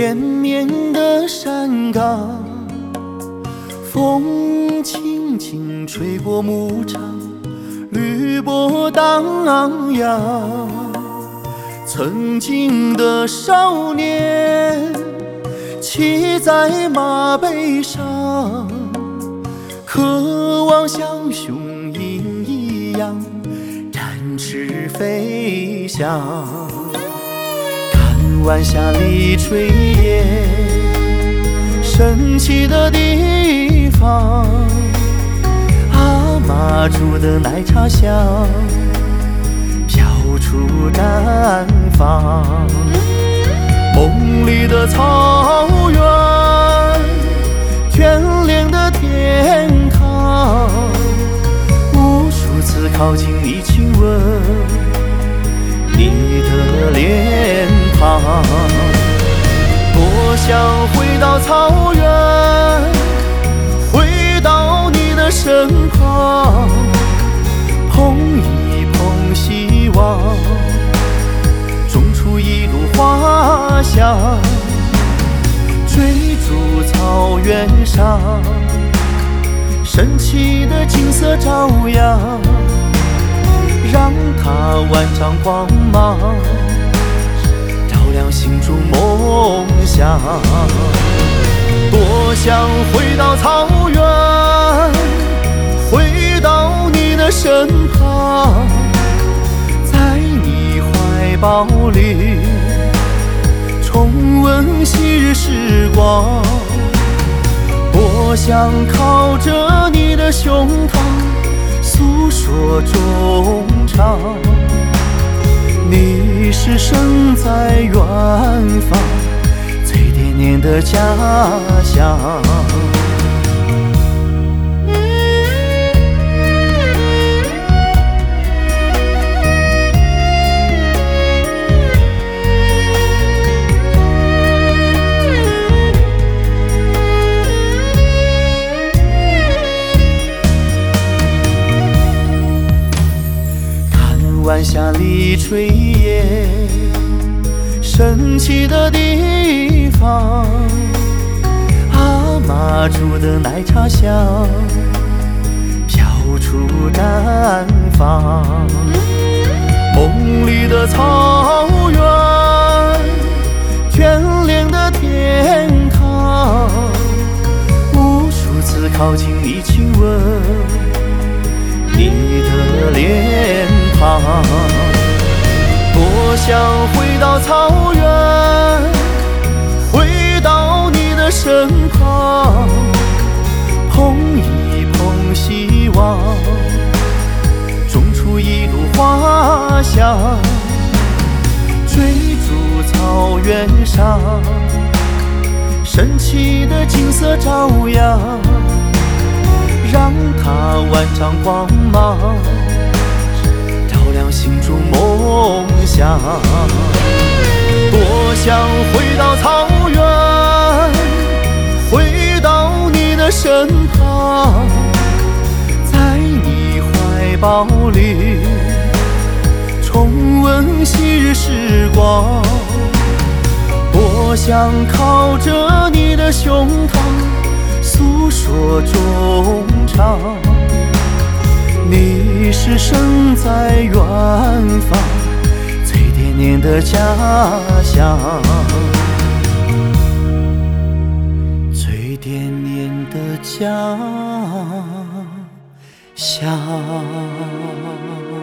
连绵的山岗，风轻轻吹过牧场，绿波荡漾。曾经的少年骑在马背上，渴望像雄鹰一样展翅飞翔。看晚霞里炊烟升起的地方，阿妈煮的奶茶香飘出毡房。梦里的草原，眷恋的天堂，无数次靠近你，亲吻你的脸庞。多想回到草原，回到你的身旁，碰一碰希望，种出一路花香。追逐草原上升起的金色朝阳，让它万丈光芒照亮心中梦想。多想回到草原，回到你的身旁，在你怀抱里重温昔日时光。多想靠着你的胸膛诉说衷肠，你是身在远方最惦念的家乡。晚霞里炊烟升起的地方，阿妈煮的奶茶香飘出毡房。梦里的草原，眷恋的天堂，无数次靠近你，亲吻你的脸庞。多想回到草原，回到你的身旁，碰一碰希望，种出一路花香。追逐草原上升起的金色朝阳，让它万丈光芒照亮心中梦想。多想回到草原，回到你的身旁，在你怀抱里重温昔日时光。多想靠着你的胸膛诉说衷肠，你是身在远方最惦念的家乡，最惦念的家乡。